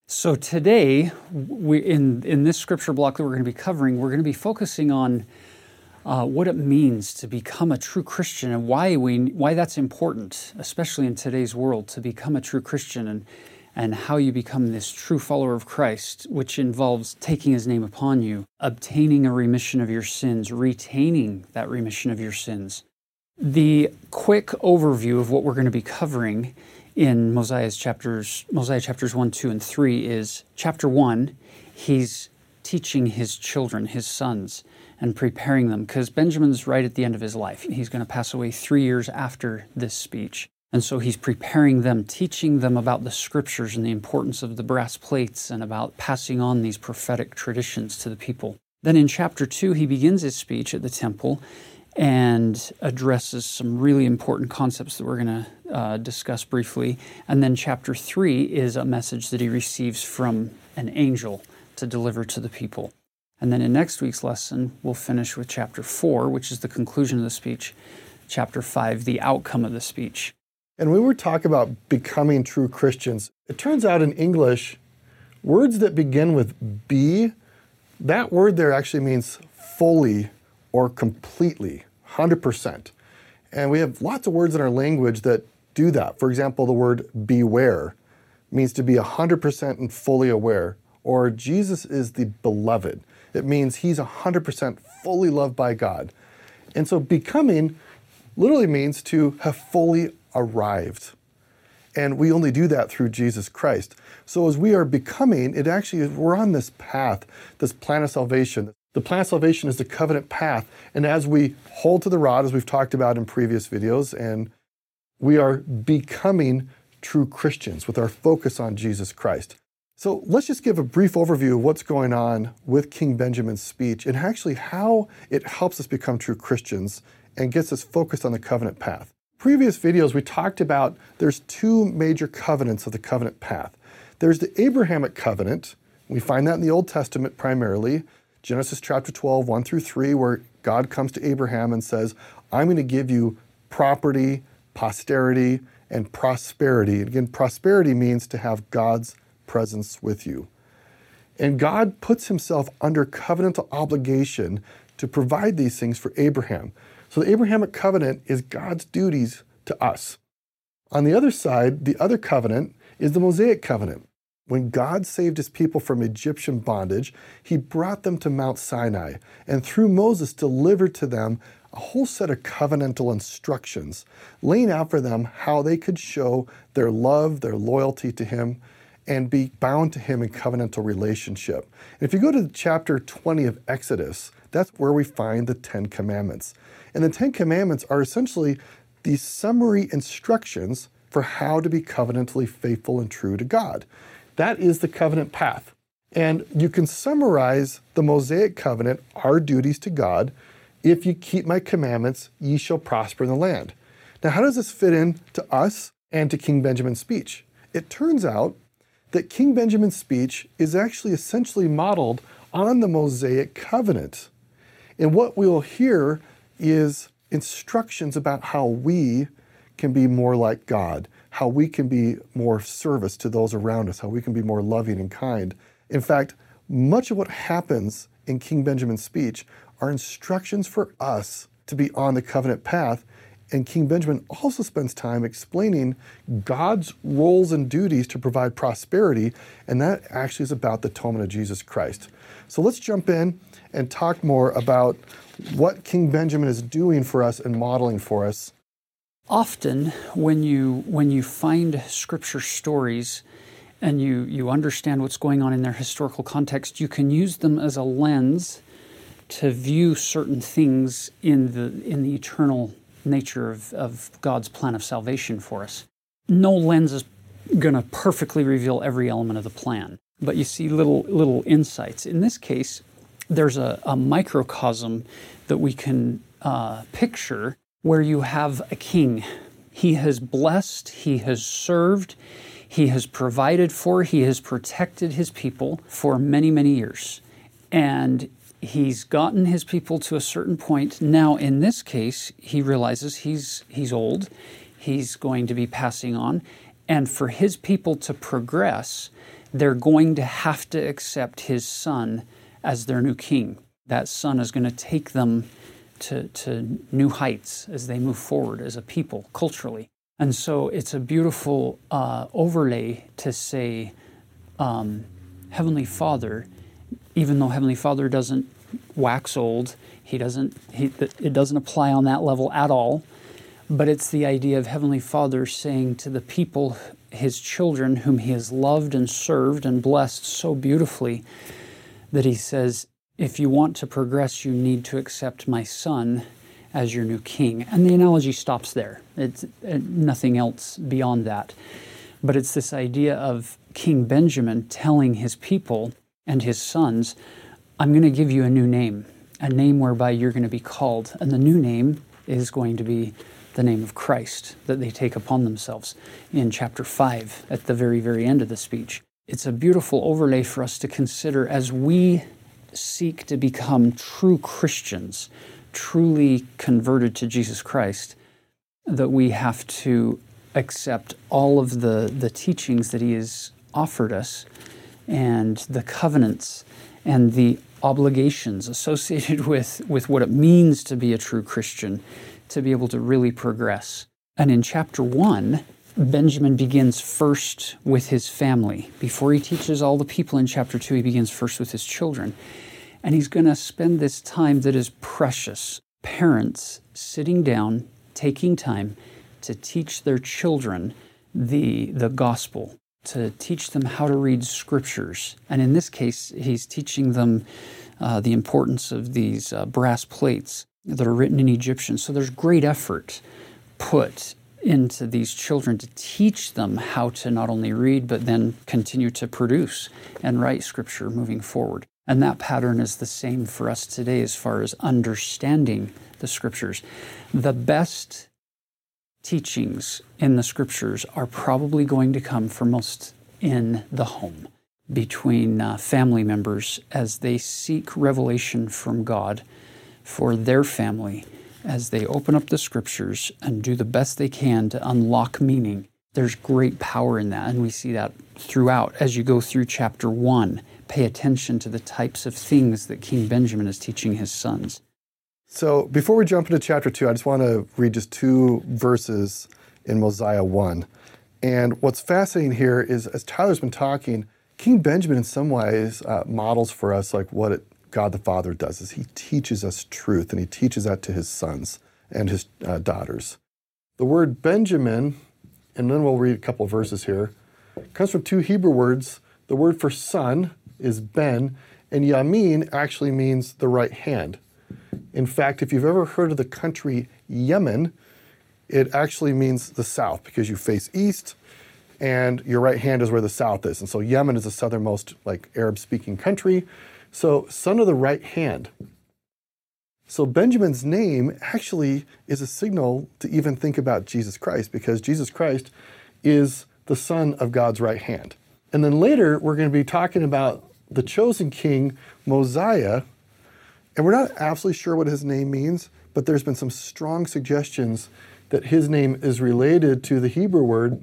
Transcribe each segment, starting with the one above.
So today, in this scripture block that we're going to be covering, we're going to be focusing on what it means to become a true Christian and why that's important, especially in today's world, to become a true Christian and how you become this true follower of Christ, which involves taking His name upon you, obtaining a remission of your sins, retaining that remission of your sins. The quick overview of what we're going to be covering in Mosiah chapters 1, 2, and 3 is chapter 1, he's teaching his children, his sons, and preparing them, because Benjamin's right at the end of his life. He's going to pass away 3 years after this speech. And so he's preparing them, teaching them about the scriptures and the importance of the brass plates and about passing on these prophetic traditions to the people. Then in chapter 2, he begins his speech at the temple and addresses some really important concepts that we're going to discuss briefly. And then chapter 3 is a message that he receives from an angel to deliver to the people. And then in next week's lesson, we'll finish with chapter 4, which is the conclusion of the speech. Chapter 5, the outcome of the speech. And when we talk about becoming true Christians, it turns out in English, words that begin with be, that word there actually means fully or completely, 100%. And we have lots of words in our language that do that. For example, the word beware means to be 100% and fully aware. Or Jesus is the beloved. It means He's 100% fully loved by God. And so becoming literally means to have fully arrived. And we only do that through Jesus Christ. So as we are becoming, we're on this path, this plan of salvation. The plan of salvation is the covenant path. And as we hold to the rod, as we've talked about in previous videos, and we are becoming true Christians with our focus on Jesus Christ. So let's just give a brief overview of what's going on with King Benjamin's speech and actually how it helps us become true Christians and gets us focused on the covenant path. Previous videos, we talked about there's two major covenants of the covenant path. There's the Abrahamic covenant. We find that in the Old Testament primarily. Genesis chapter 12, 1 through 3, where God comes to Abraham and says, I'm going to give you property, posterity, and prosperity. Again, prosperity means to have God's presence with you. And God puts Himself under covenantal obligation to provide these things for Abraham. So the Abrahamic covenant is God's duties to us. On the other side, the other covenant is the Mosaic covenant. When God saved His people from Egyptian bondage, He brought them to Mount Sinai, and through Moses delivered to them a whole set of covenantal instructions, laying out for them how they could show their love, their loyalty to Him, and be bound to Him in covenantal relationship. And if you go to chapter 20 of Exodus, that's where we find the Ten Commandments. And the Ten Commandments are essentially these summary instructions for how to be covenantally faithful and true to God. That is the covenant path. And you can summarize the Mosaic covenant, our duties to God. If you keep my commandments, ye shall prosper in the land. Now, how does this fit in to us and to King Benjamin's speech? It turns out that King Benjamin's speech is actually essentially modeled on the Mosaic covenant. And what we'll hear is instructions about how we can be more like God, how we can be more of service to those around us, how we can be more loving and kind. In fact, much of what happens in King Benjamin's speech are instructions for us to be on the covenant path. And King Benjamin also spends time explaining God's roles and duties to provide prosperity, and that actually is about the atonement of Jesus Christ. So let's jump in and talk more about what King Benjamin is doing for us and modeling for us. Often, when you find scripture stories and you understand what's going on in their historical context, you can use them as a lens to view certain things in the eternal nature of God's plan of salvation for us. No lens is going to perfectly reveal every element of the plan, but you see little insights. In this case, there's a microcosm that we can picture where you have a king. He has blessed, he has served, he has provided for, he has protected his people for many, many years. And he's gotten his people to a certain point. Now, in this case, he realizes he's old, he's going to be passing on. And for his people to progress, they're going to have to accept his son as their new king. That son is going to take them to new heights as they move forward as a people, culturally. And so it's a beautiful overlay to say, Heavenly Father, even though Heavenly Father doesn't wax old, it doesn't apply on that level at all, but it's the idea of Heavenly Father saying to the people, his children, whom he has loved and served and blessed so beautifully, that he says, if you want to progress, you need to accept my son as your new king. And the analogy stops there. It's nothing else beyond that. But it's this idea of King Benjamin telling his people and his sons, I'm going to give you a new name, a name whereby you're going to be called. And the new name is going to be the name of Christ that they take upon themselves in chapter 5 at the very, very end of the speech. It's a beautiful overlay for us to consider as we seek to become true Christians, truly converted to Jesus Christ, that we have to accept all of the teachings that he has offered us and the covenants and the obligations associated with what it means to be a true Christian, to be able to really progress. And in chapter 1, Benjamin begins first with his family. Before he teaches all the people in chapter 2, he begins first with his children. And he's going to spend this time that is precious. Parents sitting down, taking time to teach their children the gospel, to teach them how to read scriptures. And in this case, he's teaching them the importance of these brass plates that are written in Egyptian. So there's great effort put into these children to teach them how to not only read, but then continue to produce and write scripture moving forward. And that pattern is the same for us today as far as understanding the scriptures. The best teachings in the scriptures are probably going to come for most in the home, between family members as they seek revelation from God for their family, as they open up the scriptures and do the best they can to unlock meaning. There's great power in that, and we see that throughout as you go through chapter 1. Pay attention to the types of things that King Benjamin is teaching his sons. So before we jump into chapter 2, I just want to read just 2 verses in Mosiah 1. And what's fascinating here is, as Tyler's been talking, King Benjamin in some ways models for us like what God the Father does, is he teaches us truth, and he teaches that to his sons and his daughters. The word Benjamin, and then we'll read a couple of verses here, comes from 2 Hebrew words. The word for son is Ben, and Yamin actually means the right hand. In fact, if you've ever heard of the country Yemen, it actually means the south, because you face east, and your right hand is where the south is. And so Yemen is the southernmost, like, Arab-speaking country. So, son of the right hand. So Benjamin's name actually is a signal to even think about Jesus Christ, because Jesus Christ is the son of God's right hand. And then later, we're going to be talking about the chosen king, Mosiah, and we're not absolutely sure what his name means, but there's been some strong suggestions that his name is related to the Hebrew word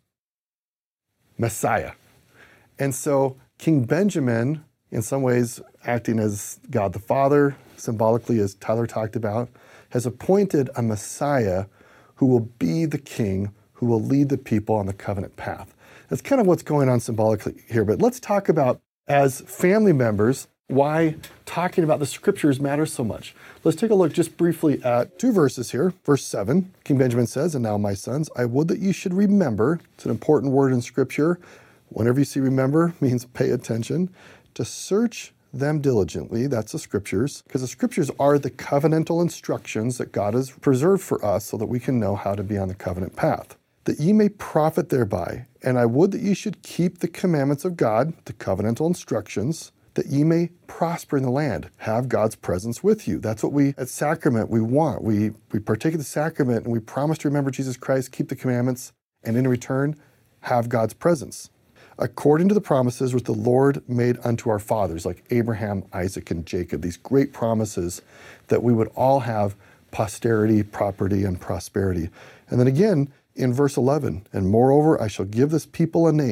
Messiah. And so King Benjamin, in some ways acting as God the Father, symbolically as Tyler talked about, has appointed a Messiah who will be the king, who will lead the people on the covenant path. That's kind of what's going on symbolically here. But let's talk about, as family members, why talking about the scriptures matters so much. Let's take a look just briefly at 2 verses here. Verse 7, King Benjamin says, "And now, my sons, I would that you should remember," it's an important word in scripture. Whenever you see remember, means pay attention, "to search them diligently," that's the scriptures, because the scriptures are the covenantal instructions that God has preserved for us so that we can know how to be on the covenant path, "that ye may profit thereby. And I would that ye should keep the commandments of God," the covenantal instructions, "that ye may prosper in the land," have God's presence with you. That's what we, at sacrament, we want. We partake of the sacrament and we promise to remember Jesus Christ, keep the commandments, and in return, have God's presence. "According to the promises which the Lord made unto our fathers," like Abraham, Isaac, and Jacob, these great promises that we would all have posterity, property, and prosperity. And then again, in verse 11, "And moreover, I shall give this people a name,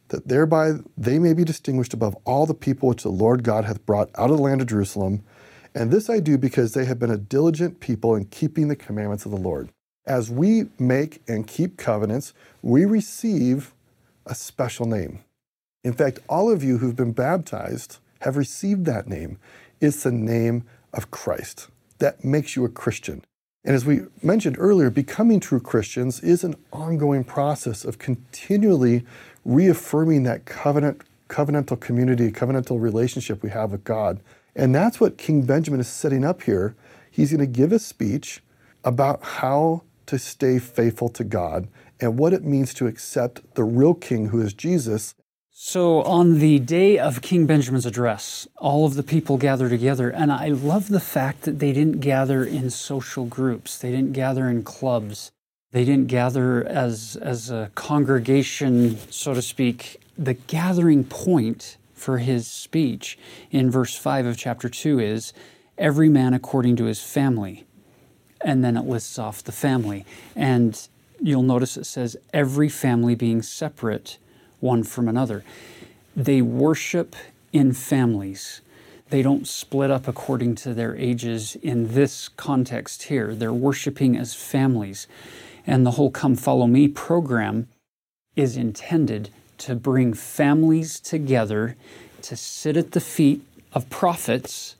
that thereby they may be distinguished above all the people which the Lord God hath brought out of the land of Jerusalem. And this I do because they have been a diligent people in keeping the commandments of the Lord. As we make and keep covenants, we receive a special name. In fact, all of you who've been baptized have received that name. It's the name of Christ. That makes you a Christian. And as we mentioned earlier, becoming true Christians is an ongoing process of continually reaffirming that covenantal community, covenantal relationship we have with God. And that's what King Benjamin is setting up here. He's going to give a speech about how to stay faithful to God and what it means to accept the real king who is Jesus. So on the day of King Benjamin's address, all of the people gather together, and I love the fact that they didn't gather in social groups. They didn't gather in clubs. They didn't gather as a congregation, so to speak. The gathering point for his speech in verse 5 of chapter 2 is, every man according to his family. And then it lists off the family. And you'll notice it says, every family being separate one from another. They worship in families. They don't split up according to their ages in this context here. They're worshiping as families. And the whole Come Follow Me program is intended to bring families together to sit at the feet of prophets,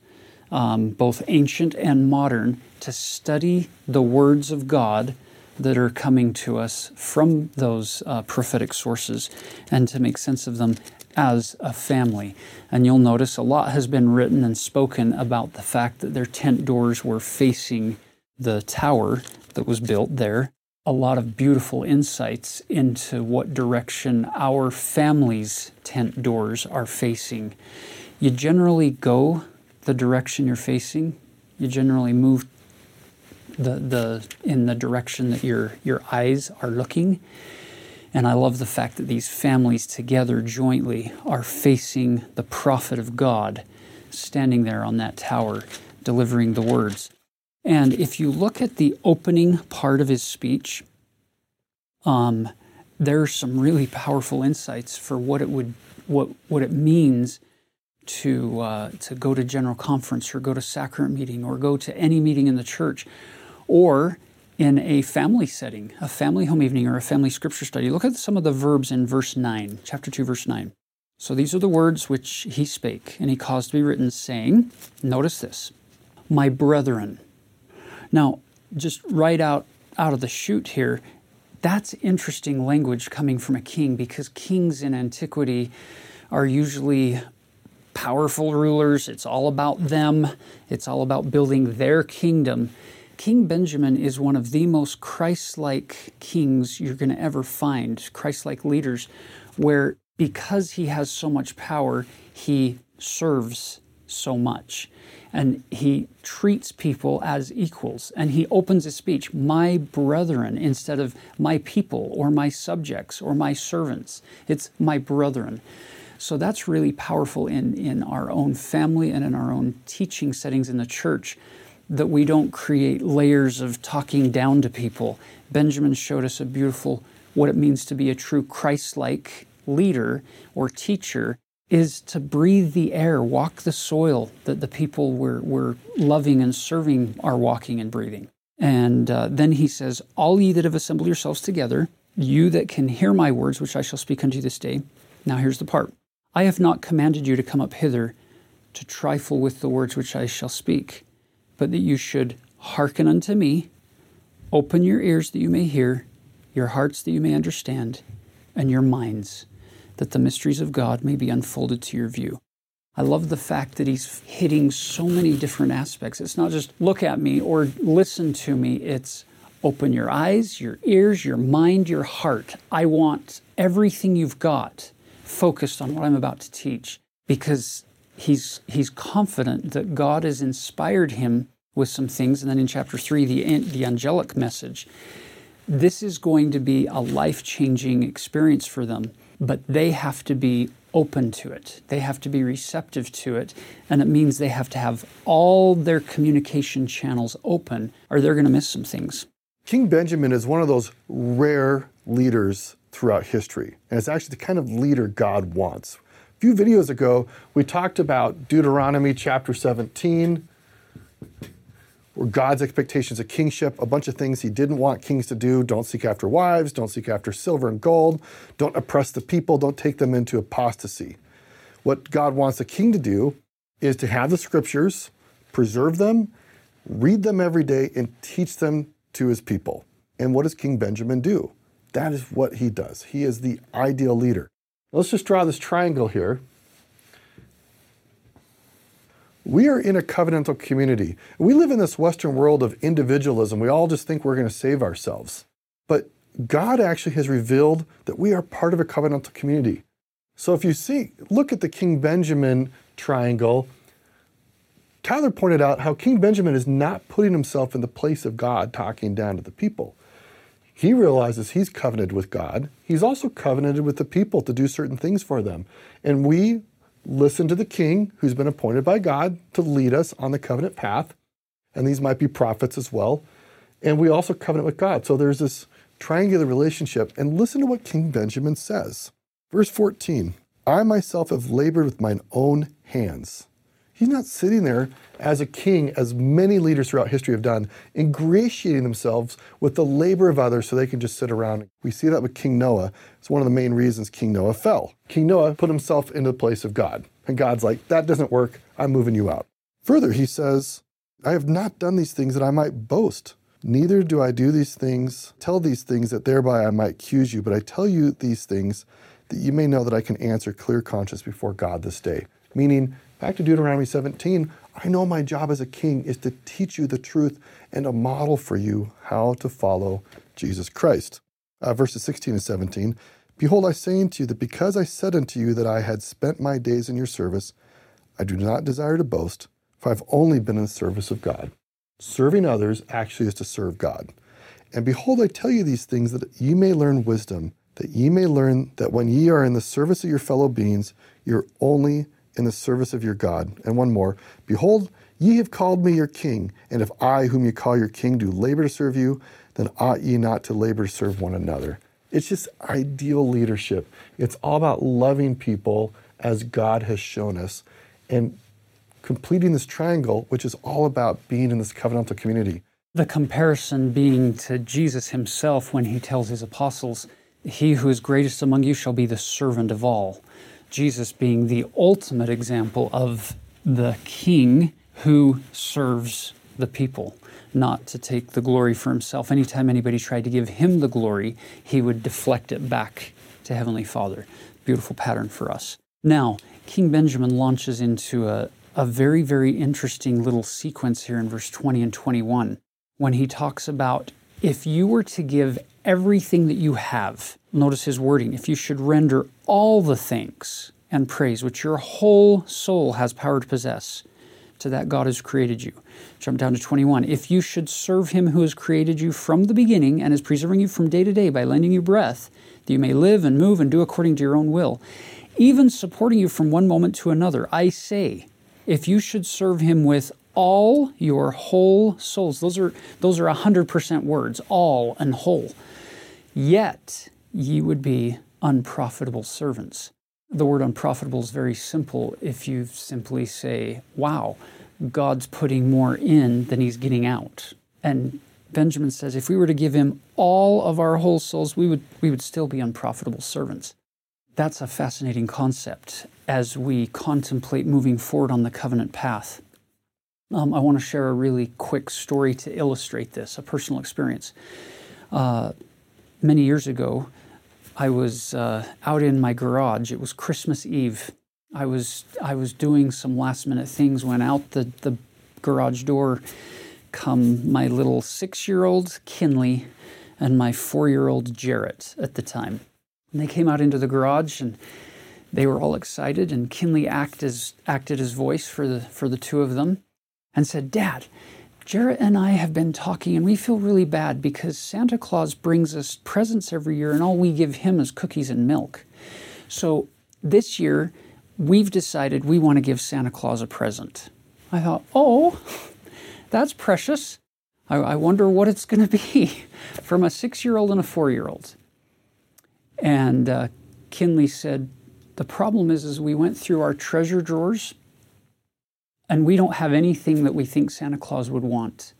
both ancient and modern, to study the words of God that are coming to us from those prophetic sources and to make sense of them as a family. And you'll notice a lot has been written and spoken about the fact that their tent doors were facing the tower that was built there. A lot of beautiful insights into what direction our family's tent doors are facing. You generally go the direction you're facing. You generally move in the direction that your eyes are looking. And I love the fact that these families together jointly are facing the prophet of God, standing there on that tower, delivering the words. And if you look at the opening part of his speech, there are some really powerful insights for what it means to go to general conference or go to sacrament meeting or go to any meeting in the church, or in a family setting, a family home evening or a family scripture study. Look at some of the verbs in verse 9, chapter 2, verse 9. So these are the words which he spake, and he caused to be written, saying, notice this, my brethren. Now, just right out of the chute here, that's interesting language coming from a king, because kings in antiquity are usually powerful rulers. It's all about them. It's all about building their kingdom. King Benjamin is one of the most Christ-like kings you're going to ever find, Christ-like leaders, where because he has so much power, he serves so much. And he treats people as equals. And he opens his speech, my brethren, instead of my people or my subjects or my servants. It's my brethren. So that's really powerful in our own family and in our own teaching settings in the church, that we don't create layers of talking down to people. Benjamin showed us a beautiful, what it means to be a true Christ-like leader or teacher is to breathe the air, walk the soil that the people we're loving and serving are walking and breathing. And then he says, all ye that have assembled yourselves together, you that can hear my words, which I shall speak unto you this day. Now here's the part. I have not commanded you to come up hither to trifle with the words which I shall speak, but that you should hearken unto me, open your ears that you may hear, your hearts that you may understand, and your minds, that the mysteries of God may be unfolded to your view. I love the fact that he's hitting so many different aspects. It's not just look at me or listen to me. It's open your eyes, your ears, your mind, your heart. I want everything you've got focused on what I'm about to teach, because he's confident that God has inspired him with some things. And then in chapter 3, the angelic message. This is going to be a life-changing experience for them, but they have to be open to it. They have to be receptive to it. And it means they have to have all their communication channels open, or they're going to miss some things. King Benjamin is one of those rare leaders throughout history. And it's actually the kind of leader God wants. A few videos ago, we talked about Deuteronomy chapter 17, where God's expectations of kingship, a bunch of things he didn't want kings to do. Don't seek after wives, don't seek after silver and gold, don't oppress the people, don't take them into apostasy. What God wants a king to do is to have the scriptures, preserve them, read them every day, and teach them to his people. And what does King Benjamin do? That is what he does. He is the ideal leader. Let's just draw this triangle here. We are in a covenantal community. We live in this Western world of individualism. We all just think we're going to save ourselves. But God actually has revealed that we are part of a covenantal community. So if you look at the King Benjamin triangle, Tyler pointed out how King Benjamin is not putting himself in the place of God talking down to the people. He realizes he's covenanted with God. He's also covenanted with the people to do certain things for them. And we listen to the king who's been appointed by God to lead us on the covenant path. And these might be prophets as well. And we also covenant with God. So there's this triangular relationship. And listen to what King Benjamin says. Verse 14, I myself have labored with mine own hands. He's not sitting there as a king, as many leaders throughout history have done, ingratiating themselves with the labor of others so they can just sit around. We see that with King Noah. It's one of the main reasons King Noah fell. King Noah put himself into the place of God. And God's like, that doesn't work. I'm moving you out. Further, he says, I have not done these things that I might boast. Neither do I do these things, tell these things that thereby I might accuse you. But I tell you these things that you may know that I can answer clear conscience before God this day. Meaning, back to Deuteronomy 17, I know my job as a king is to teach you the truth and to model for you how to follow Jesus Christ. Verses 16 and 17, Behold, I say unto you that because I said unto you that I had spent my days in your service, I do not desire to boast, for I've only been in the service of God. Serving others actually is to serve God. And behold, I tell you these things that ye may learn wisdom, that ye may learn that when ye are in the service of your fellow beings, you're only in the service of your God. And one more, Behold, ye have called me your king, and if I, whom ye call your king, do labor to serve you, then ought ye not to labor to serve one another. It's just ideal leadership. It's all about loving people as God has shown us, and completing this triangle, which is all about being in this covenantal community. The comparison being to Jesus himself when he tells his apostles, he who is greatest among you shall be the servant of all. Jesus being the ultimate example of the king who serves the people, not to take the glory for himself. Anytime anybody tried to give him the glory, he would deflect it back to Heavenly Father. Beautiful pattern for us. Now, King Benjamin launches into a very, very interesting little sequence here in verse 20 and 21, when he talks about if you were to give everything that you have, notice his wording, if you should render all the thanks and praise which your whole soul has power to possess, to that God has created you. Jump down to 21. If you should serve him who has created you from the beginning and is preserving you from day to day by lending you breath, that you may live and move and do according to your own will, even supporting you from one moment to another, I say, if you should serve him with all your whole souls, those are 100% words, all and whole, yet ye would be unprofitable servants. The word unprofitable is very simple if you simply say, wow, God's putting more in than he's getting out. And Benjamin says if we were to give him all of our whole souls, we would still be unprofitable servants. That's a fascinating concept as we contemplate moving forward on the covenant path. I want to share a really quick story to illustrate this, a personal experience. Many years ago, I was out in my garage. It was Christmas Eve. I was doing some last-minute things when out the garage door come my little 6-year-old Kinley and my 4-year-old Jarrett at the time. And they came out into the garage and they were all excited, and Kinley acted as voice for the two of them and said, Dad, Jarrett and I have been talking and we feel really bad because Santa Claus brings us presents every year and all we give him is cookies and milk. So this year we've decided we want to give Santa Claus a present. I thought, oh, that's precious. I wonder what it's going to be from a 6-year-old and a 4-year-old. And Kinley said, the problem is we went through our treasure drawers and we don't have anything that we think Santa Claus would want.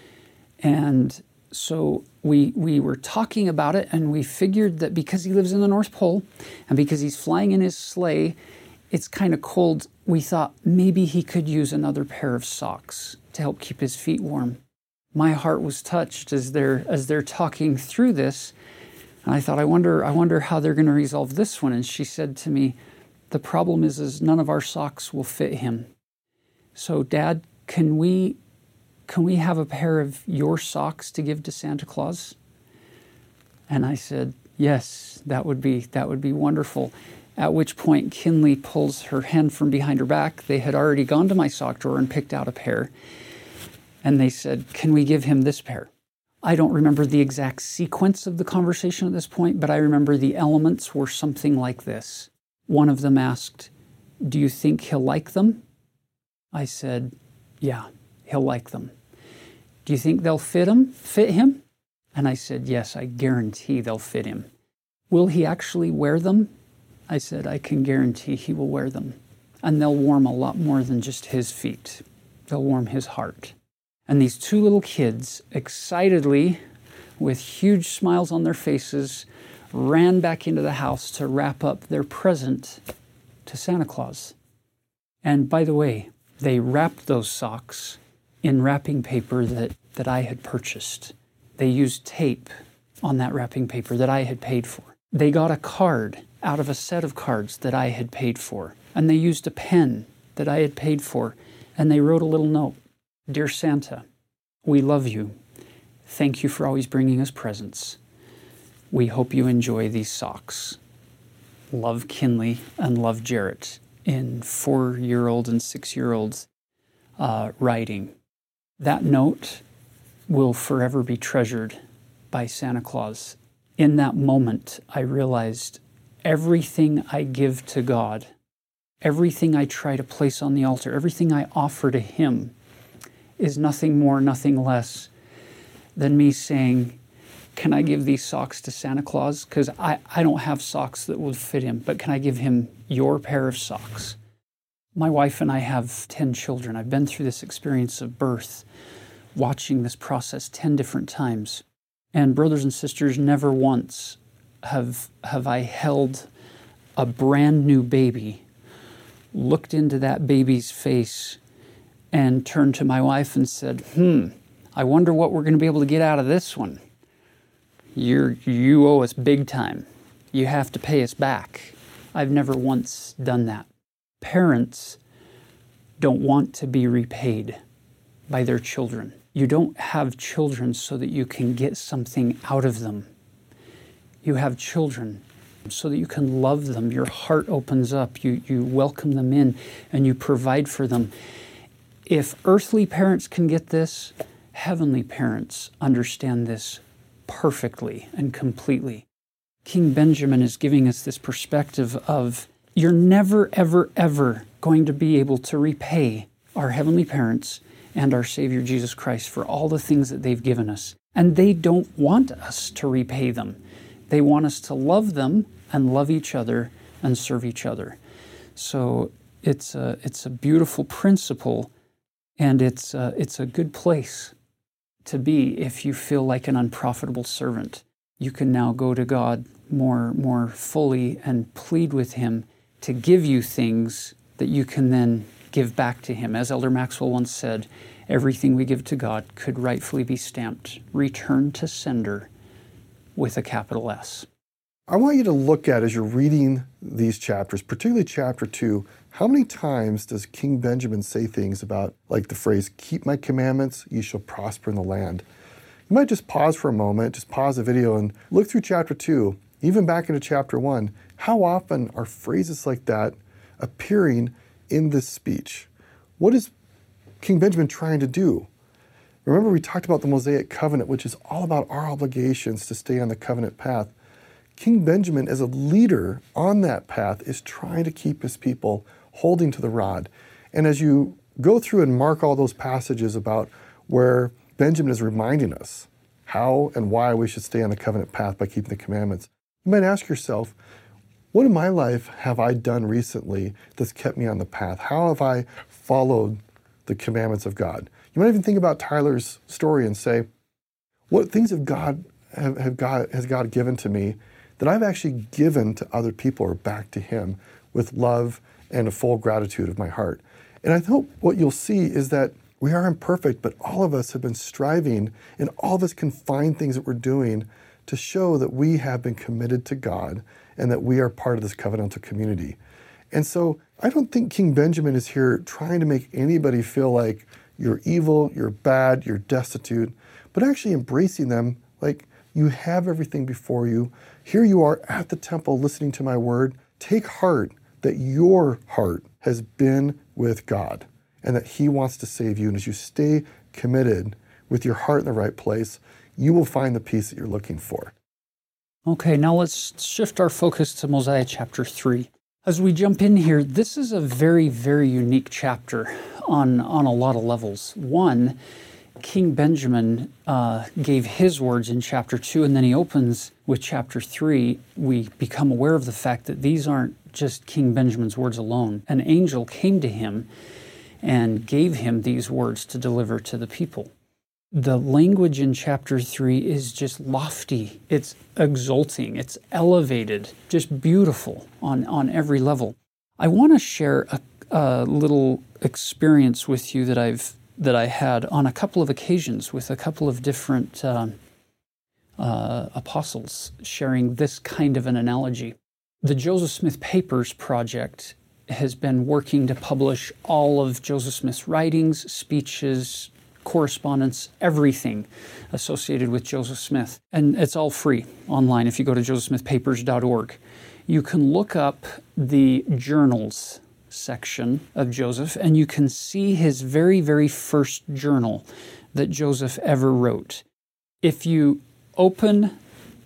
And so we were talking about it, and we figured that because he lives in the North Pole and because he's flying in his sleigh, it's kind of cold. We thought maybe he could use another pair of socks to help keep his feet warm. My heart was touched as they're talking through this. And I thought, I wonder how they're going to resolve this one. And she said to me, the problem is none of our socks will fit him. So, Dad, can we have a pair of your socks to give to Santa Claus? And I said, yes, that would be wonderful. At which point Kinley pulls her hand from behind her back. They had already gone to my sock drawer and picked out a pair. And they said, can we give him this pair? I don't remember the exact sequence of the conversation at this point, but I remember the elements were something like this. One of them asked, do you think he'll like them? I said, yeah, he'll like them. Do you think they'll fit him? And I said, yes, I guarantee they'll fit him. Will he actually wear them? I said, I can guarantee he will wear them. And they'll warm a lot more than just his feet. They'll warm his heart. And these two little kids, excitedly, with huge smiles on their faces, ran back into the house to wrap up their present to Santa Claus. And by the way, they wrapped those socks in wrapping paper that I had purchased. They used tape on that wrapping paper that I had paid for. They got a card out of a set of cards that I had paid for. And they used a pen that I had paid for. And they wrote a little note. Dear Santa, we love you. Thank you for always bringing us presents. We hope you enjoy these socks. Love, Kinley, and love, Jarrett, in 4-year-old and 6-year-old writing. That note will forever be treasured by Santa Claus. In that moment, I realized everything I give to God, everything I try to place on the altar, everything I offer to Him is nothing more, nothing less than me saying, can I give these socks to Santa Claus? Because I don't have socks that would fit him, but can I give him your pair of socks? My wife and I have 10 children. I've been through this experience of birth, watching this process 10 different times. And brothers and sisters, never once have I held a brand new baby, looked into that baby's face, and turned to my wife and said, I wonder what we're going to be able to get out of this one. You owe us big time. You have to pay us back. I've never once done that. Parents don't want to be repaid by their children. You don't have children so that you can get something out of them. You have children so that you can love them. Your heart opens up. You welcome them in and you provide for them. If earthly parents can get this, heavenly parents understand this perfectly and completely. King Benjamin is giving us this perspective of you're never, ever, ever going to be able to repay our heavenly parents and our Savior Jesus Christ for all the things that they've given us. And they don't want us to repay them. They want us to love them and love each other and serve each other. So it's a beautiful principle, and it's a good place to be if you feel like an unprofitable servant. You can now go to God more fully and plead with Him to give you things that you can then give back to Him. As Elder Maxwell once said, everything we give to God could rightfully be stamped, return to sender with a capital S. I want you to look at, as you're reading these chapters, particularly chapter 2, how many times does King Benjamin say things about, like the phrase, keep my commandments, you shall prosper in the land. You might just pause for a moment, just pause the video and look through chapter 2, even back into chapter 1. How often are phrases like that appearing in this speech? What is King Benjamin trying to do? Remember, we talked about the Mosaic covenant, which is all about our obligations to stay on the covenant path. King Benjamin, as a leader on that path, is trying to keep his people holding to the rod. And as you go through and mark all those passages about where Benjamin is reminding us how and why we should stay on the covenant path by keeping the commandments, You might ask yourself, what in my life have I done recently that's kept me on the path? How have I followed the commandments of God? You might even think about Tyler's story and say, what things has God given to me that I've actually given to other people or back to Him with love and a full gratitude of my heart? And I hope what you'll see is that we are imperfect, but all of us have been striving, and all of us can find things that we're doing to show that we have been committed to God and that we are part of this covenantal community. And so I don't think King Benjamin is here trying to make anybody feel like you're evil, you're bad, you're destitute, but actually embracing them like you have everything before you. Here you are at the temple listening to my word. Take heart that your heart has been with God and that He wants to save you. And as you stay committed with your heart in the right place, you will find the peace that you're looking for. Okay, now let's shift our focus to Mosiah chapter 3. As we jump in here, this is a very, very unique chapter on a lot of levels. One, King Benjamin gave his words in chapter 2, and then he opens with chapter 3. We become aware of the fact that these aren't just King Benjamin's words alone. An angel came to him and gave him these words to deliver to the people. The language in chapter 3 is just lofty. It's exulting. It's elevated, just beautiful on every level. I want to share a little experience with you that I had on a couple of occasions with a couple of different apostles sharing this kind of an analogy. The Joseph Smith Papers Project has been working to publish all of Joseph Smith's writings, speeches, correspondence, everything associated with Joseph Smith. And it's all free online if you go to josephsmithpapers.org. You can look up the journals section of Joseph, and you can see his very, very first journal that Joseph ever wrote. If you open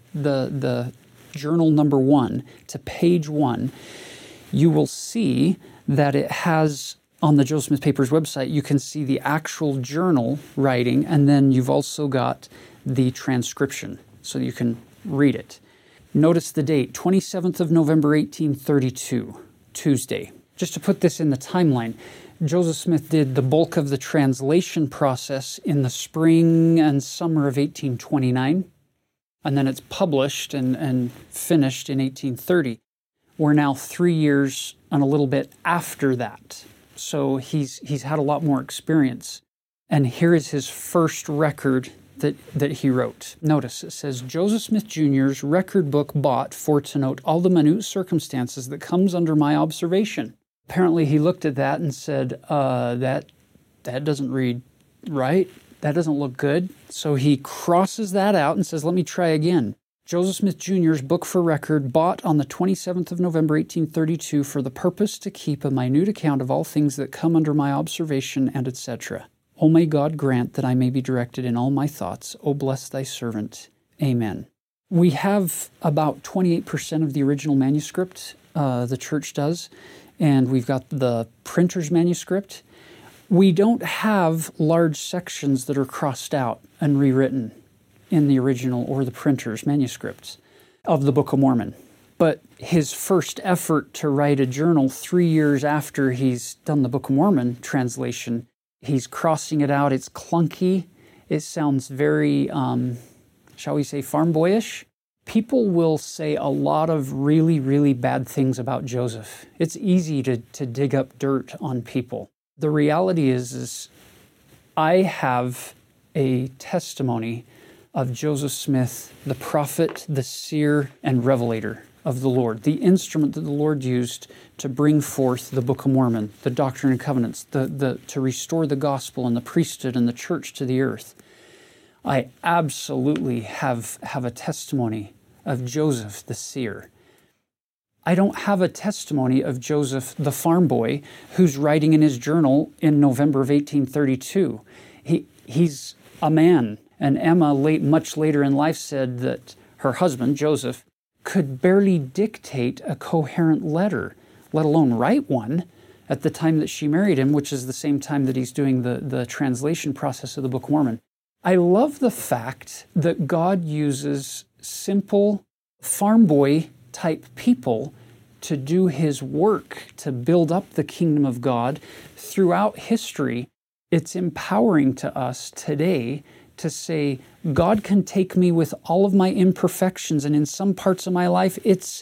the journal number 1 to page 1, you will see that it has, on the Joseph Smith Papers website, you can see the actual journal writing, and then you've also got the transcription, so you can read it. Notice the date, 27th of November, 1832, Tuesday. Just to put this in the timeline, Joseph Smith did the bulk of the translation process in the spring and summer of 1829, and then it's published and finished in 1830. We're now 3 years and a little bit after that. So he's had a lot more experience. And here is his first record that he wrote. Notice it says, Joseph Smith Jr.'s record book bought for to note all the minute circumstances that comes under my observation. Apparently he looked at that and said, that doesn't read right. That doesn't look good. So he crosses that out and says, let me try again. Joseph Smith Jr.'s book for record, bought on the 27th of November, 1832, for the purpose to keep a minute account of all things that come under my observation, and etc. O may God grant that I may be directed in all my thoughts. O bless thy servant. Amen. We have about 28% of the original manuscript, the church does, and we've got the printer's manuscript. We don't have large sections that are crossed out and rewritten in the original or the printer's manuscripts of the Book of Mormon. But his first effort to write a journal 3 years after he's done the Book of Mormon translation, he's crossing it out. It's clunky. It sounds very, shall we say, farm boyish. People will say a lot of really, really bad things about Joseph. It's easy to dig up dirt on people. The reality is I have a testimony of Joseph Smith, the prophet, the seer, and revelator of the Lord, the instrument that the Lord used to bring forth the Book of Mormon, the Doctrine and Covenants, to restore the gospel and the priesthood and the church to the earth. I absolutely have a testimony of Joseph, the seer. I don't have a testimony of Joseph, the farm boy, who's writing in his journal in November of 1832. He's a man. And Emma, much later in life, said that her husband, Joseph, could barely dictate a coherent letter, let alone write one, at the time that she married him, which is the same time that he's doing the translation process of the Book of Mormon. I love the fact that God uses simple, farm boy type people to do his work, to build up the kingdom of God throughout history. It's empowering to us today to say, God can take me with all of my imperfections, and in some parts of my life, it's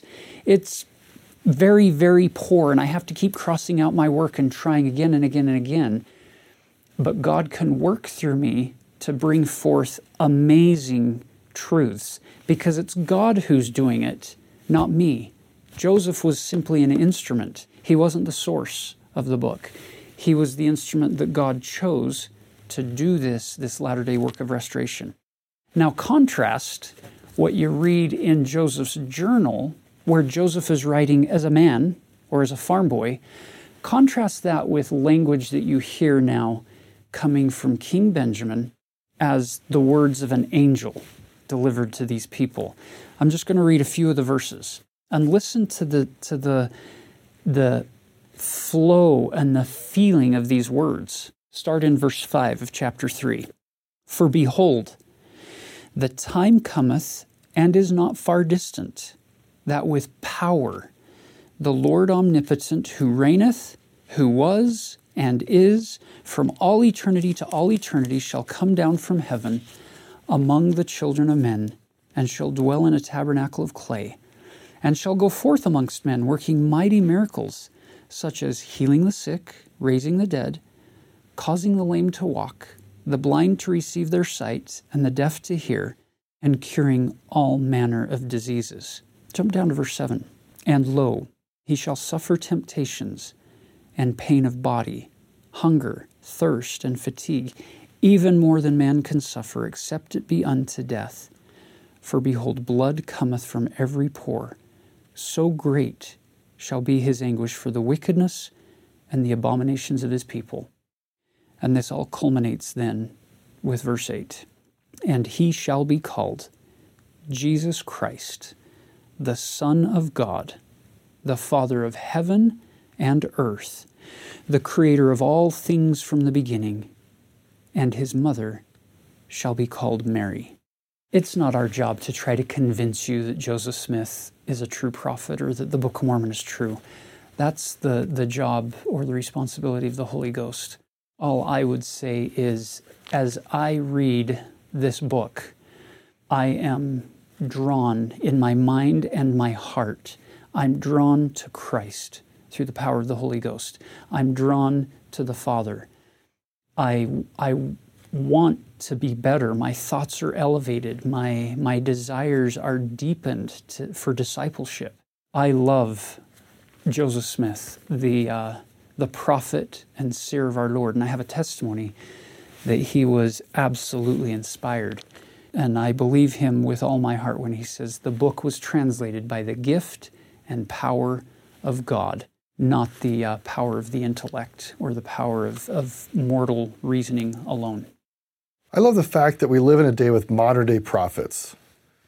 very, very poor, and I have to keep crossing out my work and trying again and again and again. But God can work through me to bring forth amazing truths, because it's God who's doing it, not me. Joseph was simply an instrument. He wasn't the source of the book. He was the instrument that God chose to do this latter-day work of restoration. Now contrast what you read in Joseph's journal, where Joseph is writing as a man or as a farm boy. Contrast that with language that you hear now coming from King Benjamin as the words of an angel delivered to these people. I'm just going to read a few of the verses and listen to the flow and the feeling of these words. Start in verse 5 of chapter 3. For behold, the time cometh, and is not far distant, that with power the Lord omnipotent, who reigneth, who was, and is, from all eternity to all eternity, shall come down from heaven among the children of men, and shall dwell in a tabernacle of clay, and shall go forth amongst men, working mighty miracles, such as healing the sick, raising the dead, causing the lame to walk, the blind to receive their sight, and the deaf to hear, and curing all manner of diseases. Jump down to verse 7. And lo, he shall suffer temptations and pain of body, hunger, thirst, and fatigue, even more than man can suffer, except it be unto death. For behold, blood cometh from every pore. So great shall be his anguish for the wickedness and the abominations of his people. And this all culminates then with verse 8. And he shall be called Jesus Christ, the Son of God, the Father of heaven and earth, the Creator of all things from the beginning, and his mother shall be called Mary. It's not our job to try to convince you that Joseph Smith is a true prophet or that the Book of Mormon is true. That's the job or the responsibility of the Holy Ghost. All I would say is, as I read this book, I am drawn in my mind and my heart. I'm drawn to Christ through the power of the Holy Ghost. I'm drawn to the Father. I want to be better. My thoughts are elevated. My desires are deepened for discipleship. I love Joseph Smith, the prophet and seer of our Lord. And I have a testimony that he was absolutely inspired. And I believe him with all my heart when he says the book was translated by the gift and power of God, not the power of the intellect or the power of mortal reasoning alone. I love the fact that we live in a day with modern-day prophets,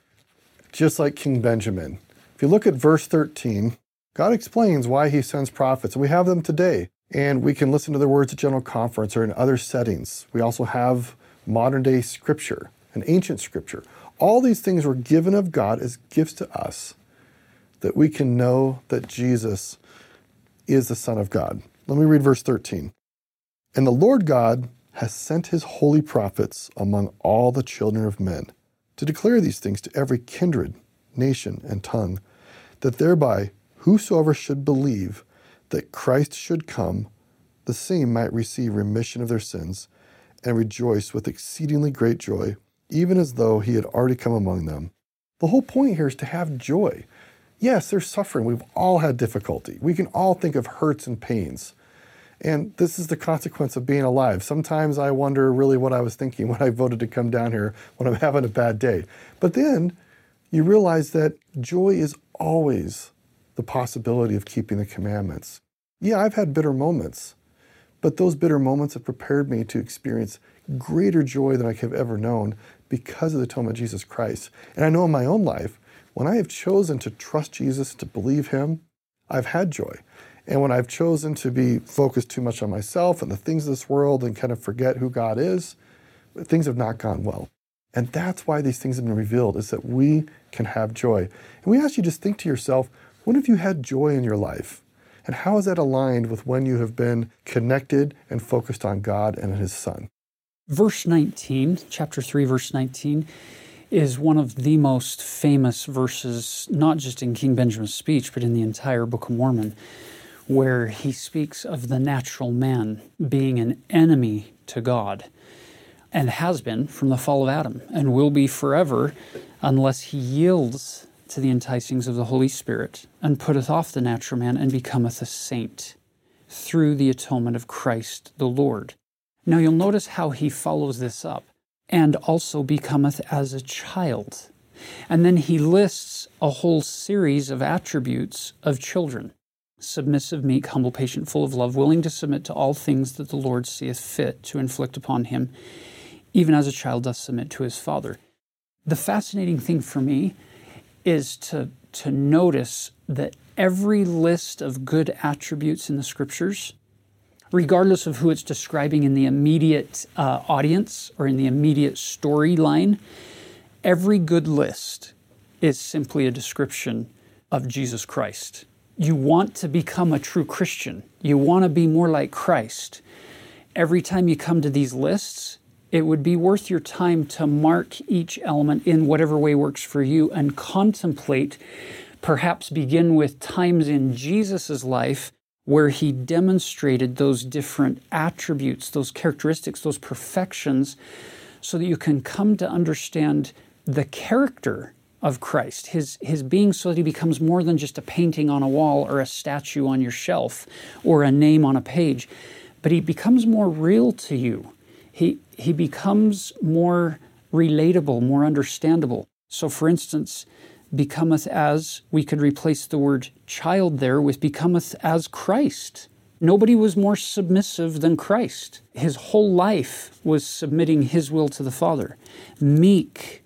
just like King Benjamin. If you look at verse 13, God explains why he sends prophets, and we have them today. And we can listen to their words at General Conference or in other settings. We also have modern-day scripture and ancient scripture. All these things were given of God as gifts to us that we can know that Jesus is the Son of God. Let me read verse 13. And the Lord God has sent his holy prophets among all the children of men to declare these things to every kindred, nation, and tongue, that thereby whosoever should believe that Christ should come, the same might receive remission of their sins and rejoice with exceedingly great joy, even as though he had already come among them. The whole point here is to have joy. Yes, there's suffering. We've all had difficulty. We can all think of hurts and pains. And this is the consequence of being alive. Sometimes I wonder really what I was thinking when I voted to come down here when I'm having a bad day. But then you realize that joy is always the possibility of keeping the commandments. Yeah, I've had bitter moments, but those bitter moments have prepared me to experience greater joy than I have ever known because of the atonement of Jesus Christ. And I know in my own life, when I have chosen to trust Jesus, to believe him, I've had joy. And when I've chosen to be focused too much on myself and the things of this world and kind of forget who God is, things have not gone well. And that's why these things have been revealed, is that we can have joy. And we ask you just think to yourself, when have you had joy in your life? And how is that aligned with when you have been connected and focused on God and His Son? Verse 19, chapter 3, verse 19, is one of the most famous verses, not just in King Benjamin's speech, but in the entire Book of Mormon, where he speaks of the natural man being an enemy to God, and has been from the fall of Adam, and will be forever unless he yields to the enticings of the Holy Spirit, and putteth off the natural man, and becometh a saint, through the atonement of Christ the Lord. Now you'll notice how he follows this up, and also becometh as a child. And then he lists a whole series of attributes of children: submissive, meek, humble, patient, full of love, willing to submit to all things that the Lord seeth fit to inflict upon him, even as a child doth submit to his father. The fascinating thing for me is to notice that every list of good attributes in the Scriptures, regardless of who it's describing in the immediate audience or in the immediate storyline, every good list is simply a description of Jesus Christ. You want to become a true Christian. You want to be more like Christ. Every time you come to these lists, it would be worth your time to mark each element in whatever way works for you and contemplate, perhaps begin with times in Jesus' life where he demonstrated those different attributes, those characteristics, those perfections, so that you can come to understand the character of Christ, his being, so that he becomes more than just a painting on a wall or a statue on your shelf or a name on a page, but he becomes more real to you. He becomes more relatable, more understandable. So for instance, becometh as, we could replace the word child there with becometh as Christ. Nobody was more submissive than Christ. His whole life was submitting his will to the Father. Meek,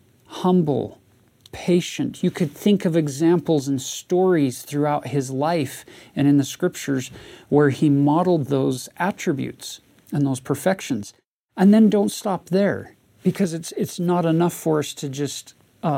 humble, patient. You could think of examples and stories throughout his life and in the Scriptures where he modeled those attributes and those perfections. And then don't stop there, because it's not enough for us to just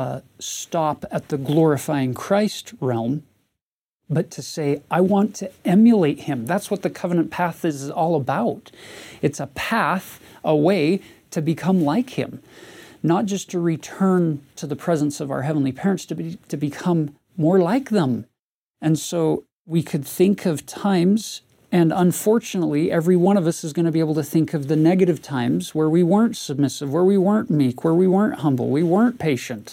stop at the glorifying Christ realm, but to say, I want to emulate him. That's what the covenant path is all about. It's a path, a way to become like him, not just to return to the presence of our heavenly parents, to become more like them. And so we could think of times, and unfortunately, every one of us is going to be able to think of the negative times where we weren't submissive, where we weren't meek, where we weren't humble, we weren't patient.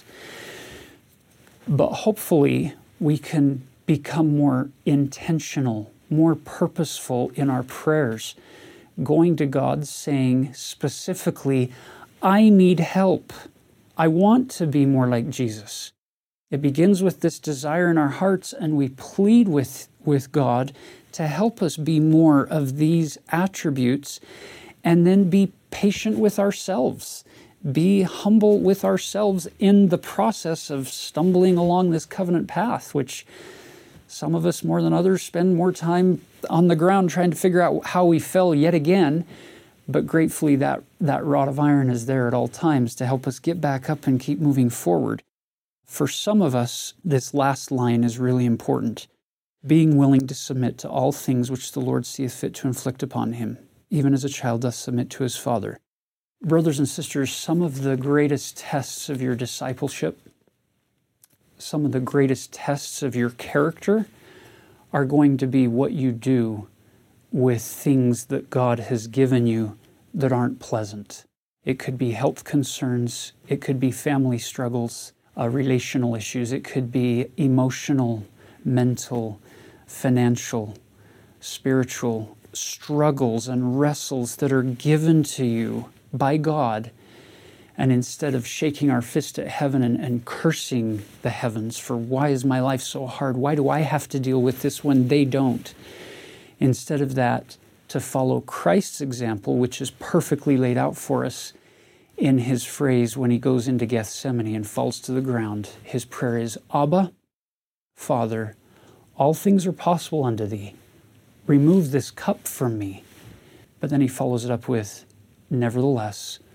But hopefully, we can become more intentional, more purposeful in our prayers, going to God saying specifically, I need help. I want to be more like Jesus. It begins with this desire in our hearts, and we plead with God to help us be more of these attributes, and then be patient with ourselves. Be humble with ourselves in the process of stumbling along this covenant path, which some of us more than others spend more time on the ground trying to figure out how we fell yet again. But gratefully that rod of iron is there at all times to help us get back up and keep moving forward. For some of us, this last line is really important. Being willing to submit to all things which the Lord seeth fit to inflict upon him, even as a child doth submit to his father. Brothers and sisters, some of the greatest tests of your discipleship, some of the greatest tests of your character are going to be what you do with things that God has given you that aren't pleasant. It could be health concerns, it could be family struggles, relational issues, it could be emotional, mental, financial, spiritual struggles and wrestles that are given to you by God. And instead of shaking our fist at heaven and cursing the heavens for why is my life so hard? Why do I have to deal with this when they don't? Instead of that, to follow Christ's example, which is perfectly laid out for us in his phrase when he goes into Gethsemane and falls to the ground. His prayer is, Abba, Father, all things are possible unto thee. Remove this cup from me. But then he follows it up with, nevertheless,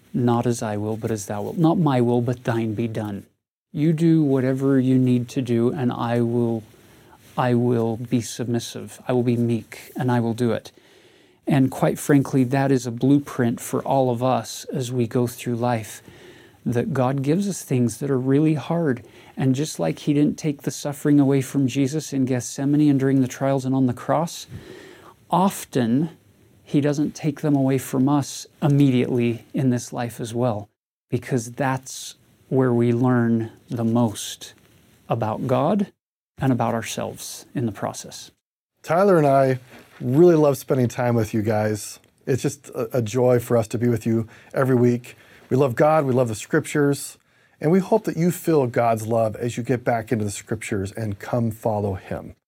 not as I will, but as thou wilt. Not my will, but thine be done. You do whatever you need to do, and I will be submissive. I will be meek, and I will do it. And quite frankly, that is a blueprint for all of us as we go through life, that God gives us things that are really hard. And just like He didn't take the suffering away from Jesus in Gethsemane and during the trials and on the cross, often He doesn't take them away from us immediately in this life as well, because that's where we learn the most about God and about ourselves in the process. Tyler and I really love spending time with you guys. It's just a joy for us to be with you every week. We love God, we love the Scriptures, and we hope that you feel God's love as you get back into the Scriptures and come follow Him.